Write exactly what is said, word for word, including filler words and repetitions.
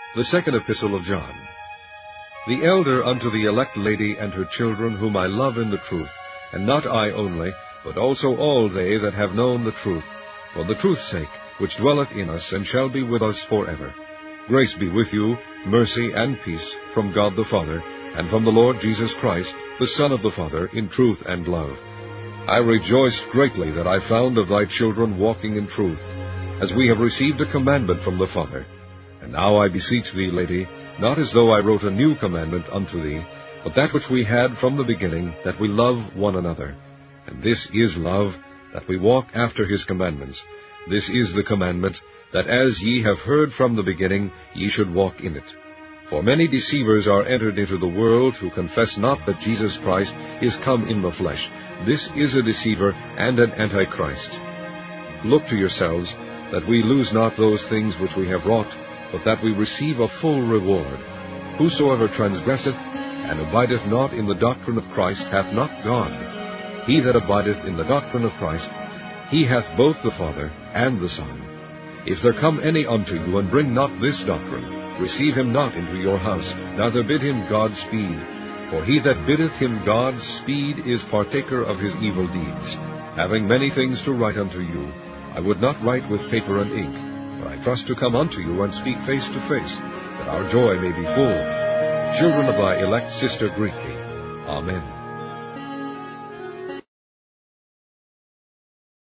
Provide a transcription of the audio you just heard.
The second epistle of John. The elder unto the elect lady and her children, whom I love in the truth, and not I only, but also all they that have known the truth, for the truth's sake, which dwelleth in us, and shall be with us forever. Grace be with you, mercy and peace, from God the Father, and from the Lord Jesus Christ, the Son of the Father, in truth and love. I rejoiced greatly that I found of thy children walking in truth, as we have received a commandment from the Father. And now I beseech thee, lady, not as though I wrote a new commandment unto thee, but that which we had from the beginning, that we love one another. And this is love, that we walk after his commandments. This is the commandment, that as ye have heard from the beginning, ye should walk in it. For many deceivers are entered into the world, who confess not that Jesus Christ is come in the flesh. This is a deceiver and an antichrist. Look to yourselves, that we lose not those things which we have wrought, but that we receive a full reward. Whosoever transgresseth, and abideth not in the doctrine of Christ, hath not God. He that abideth in the doctrine of Christ, he hath both the Father and the Son. If there come any unto you, and bring not this doctrine, receive him not into your house, neither bid him God speed. For he that biddeth him God speed is partaker of his evil deeds. Having many things to write unto you, I would not write with paper and ink, but I trust to come unto you and speak face to face, that our joy may be full. Children of thy elect sister greet thee. Amen.